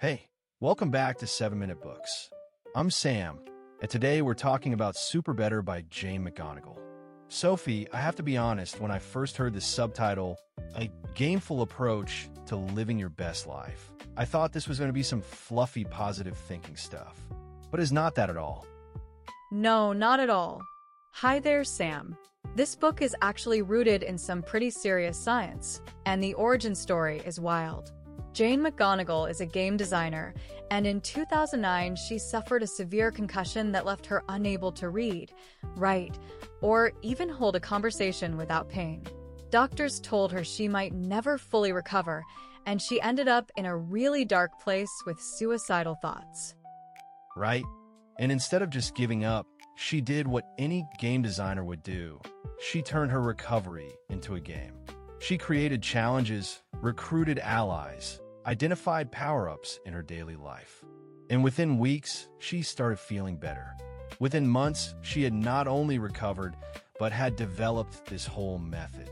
Hey, welcome back to 7 Minute Books. I'm Sam, and today we're talking about Super Better by Jane McGonigal. Sophie, I have to be honest, when I first heard the subtitle, A Gameful Approach to Living Your Best Life, I thought this was going to be some fluffy positive thinking stuff. But it's not that at all. No, not at all. Hi there, Sam. This book is actually rooted in some pretty serious science, and the origin story is wild. Jane McGonigal is a game designer, and in 2009 she suffered a severe concussion that left her unable to read, write, or even hold a conversation without pain. Doctors told her she might never fully recover, and she ended up in a really dark place with suicidal thoughts. Right? And instead of just giving up, she did what any game designer would do. She turned her recovery into a game. She created challenges, recruited allies, identified power-ups in her daily life. And within weeks, she started feeling better. Within months, she had not only recovered, but had developed this whole method.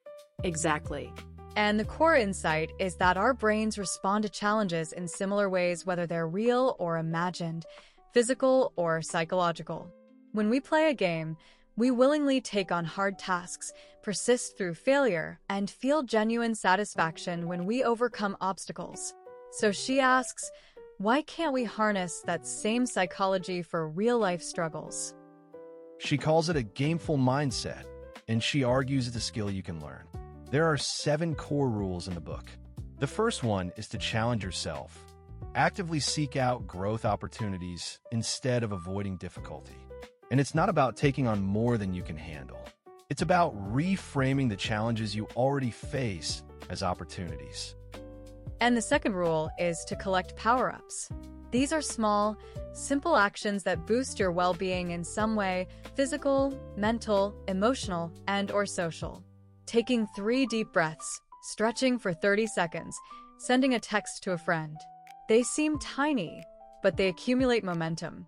Exactly. And the core insight is that our brains respond to challenges in similar ways, whether they're real or imagined, physical or psychological. When we play a game, we willingly take on hard tasks, persist through failure, and feel genuine satisfaction when we overcome obstacles. So she asks, why can't we harness that same psychology for real-life struggles? She calls it a gameful mindset, and she argues it's a skill you can learn. There are 7 core rules in the book. The first one is to challenge yourself. Actively seek out growth opportunities instead of avoiding difficulty. And it's not about taking on more than you can handle. It's about reframing the challenges you already face as opportunities. And the second rule is to collect power-ups. These are small, simple actions that boost your well-being in some way: physical, mental, emotional, and/or social. Taking 3 deep breaths, stretching for 30 seconds, sending a text to a friend. They seem tiny, but they accumulate momentum.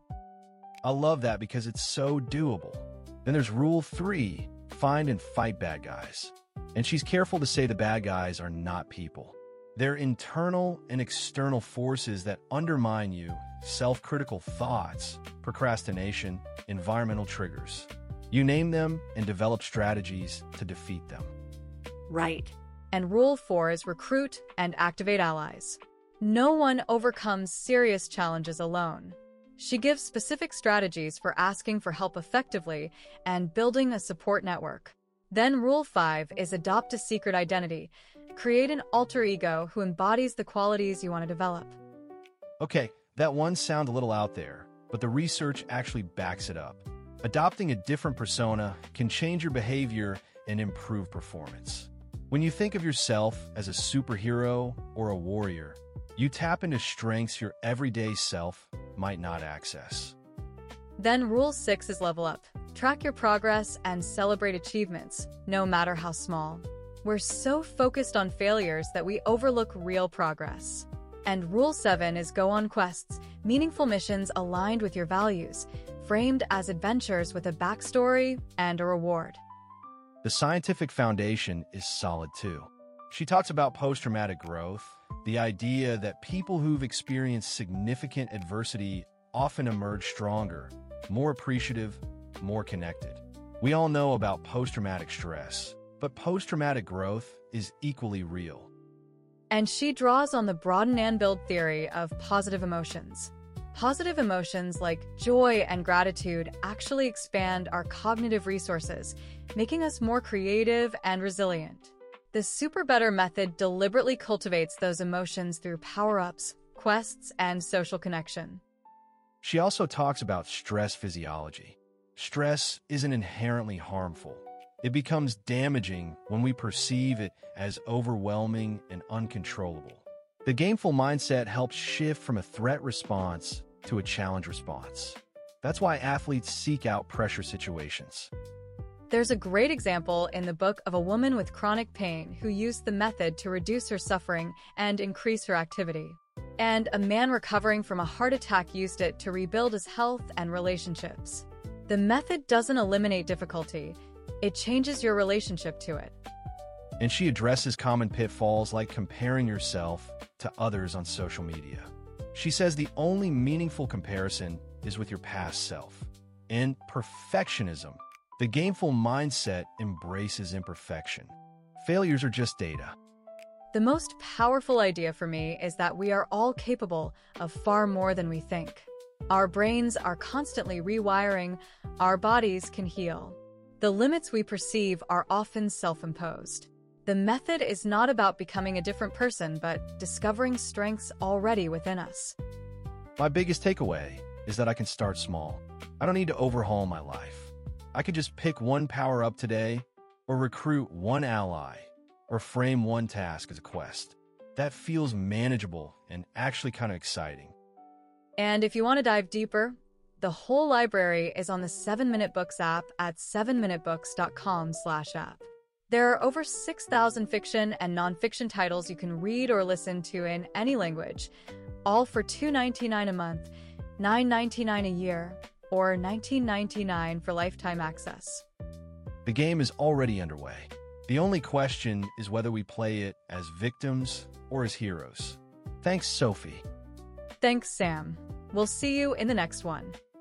I love that because it's so doable. Then there's Rule 3, find and fight bad guys. And she's careful to say the bad guys are not people. They're internal and external forces that undermine you: self-critical thoughts, procrastination, environmental triggers. You name them and develop strategies to defeat them. Right. And Rule 4 is recruit and activate allies. No one overcomes serious challenges alone. She gives specific strategies for asking for help effectively and building a support network. Then Rule 5 is adopt a secret identity. Create an alter ego who embodies the qualities you want to develop. Okay, that one sounds a little out there, but the research actually backs it up. Adopting a different persona can change your behavior and improve performance. When you think of yourself as a superhero or a warrior, you tap into strengths your everyday self might not access. Then Rule 6 is level up. Track your progress and celebrate achievements, no matter how small. We're so focused on failures that we overlook real progress. And Rule 7 is go on quests, meaningful missions aligned with your values, framed as adventures with a backstory and a reward. The scientific foundation is solid too. She talks about post-traumatic growth, the idea that people who've experienced significant adversity often emerge stronger, more appreciative, more connected. We all know about post-traumatic stress, but post-traumatic growth is equally real. And she draws on the broaden and build theory of positive emotions. Positive emotions like joy and gratitude actually expand our cognitive resources, making us more creative and resilient. The Super Better method deliberately cultivates those emotions through power-ups, quests, and social connection. She also talks about stress physiology. Stress isn't inherently harmful. It becomes damaging when we perceive it as overwhelming and uncontrollable. The gameful mindset helps shift from a threat response to a challenge response. That's why athletes seek out pressure situations. There's a great example in the book of a woman with chronic pain who used the method to reduce her suffering and increase her activity. And a man recovering from a heart attack used it to rebuild his health and relationships. The method doesn't eliminate difficulty, it changes your relationship to it. And she addresses common pitfalls like comparing yourself to others on social media. She says the only meaningful comparison is with your past self. And perfectionism. The gameful mindset embraces imperfection. Failures are just data. The most powerful idea for me is that we are all capable of far more than we think. Our brains are constantly rewiring, our bodies can heal. The limits we perceive are often self-imposed. The method is not about becoming a different person, but discovering strengths already within us. My biggest takeaway is that I can start small. I don't need to overhaul my life. I could just pick one power-up today, or recruit one ally, or frame one task as a quest. That feels manageable and actually kind of exciting. And if you want to dive deeper, the whole library is on the 7-Minute Books app at 7minutebooks.com/app. There are over 6,000 fiction and nonfiction titles you can read or listen to in any language, all for $2.99 a month, $9.99 a year, or $19.99 for lifetime access. The game is already underway. The only question is whether we play it as victims or as heroes. Thanks, Sophie. Thanks, Sam. We'll see you in the next one.